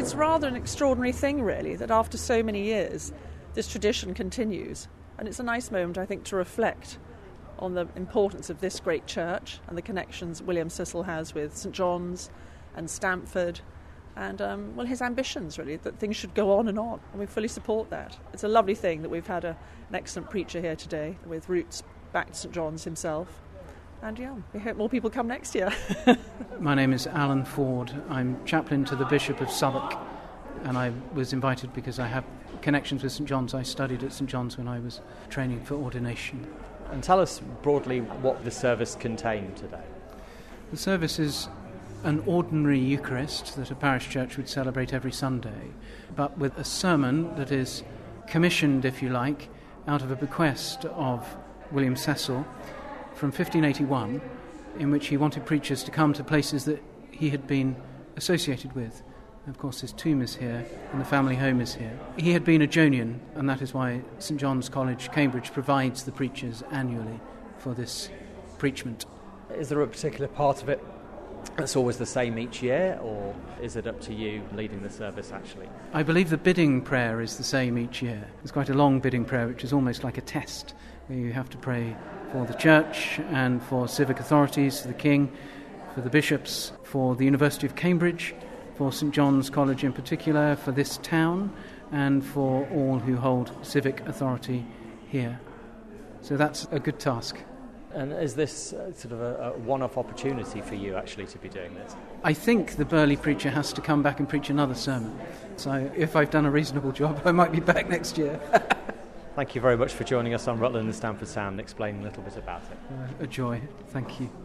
It's rather an extraordinary thing, really, that after so many years, this tradition continues. And it's a nice moment, I think, to reflect on the importance of this great church and the connections William Cecil has with St John's and Stamford and, his ambitions, really, that things should go on. And we fully support that. It's a lovely thing that we've had an excellent preacher here today with roots back to St John's himself. And, we hope more people come next year. My name is Alan Ford. I'm chaplain to the Bishop of Southwark, and I was invited because I have connections with St John's. I studied at St John's when I was training for ordination. And tell us broadly what the service contained today. The service is an ordinary Eucharist that a parish church would celebrate every Sunday, but with a sermon that is commissioned, if you like, out of a bequest of William Cecil from 1581, in which he wanted preachers to come to places that he had been associated with. Of course, his tomb is here and the family home is here. He had been a Jonian, and that is why St John's College, Cambridge, provides the preachers annually for this preachment. Is there a particular part of it that's always the same each year, or is it up to you leading the service, actually? I believe the bidding prayer is the same each year. It's quite a long bidding prayer, which is almost like a test, where you have to pray for the church and for civic authorities, the king, for the bishops, for the University of Cambridge, for St John's College in particular, for this town, and for all who hold civic authority here. So that's a good task. And is this sort of a one-off opportunity for you, actually, to be doing this? I think the Burley preacher has to come back and preach another sermon. So if I've done a reasonable job, I might be back next year. Thank you very much for joining us on Rutland and Stamford Sound and explaining a little bit about it. A joy. Thank you.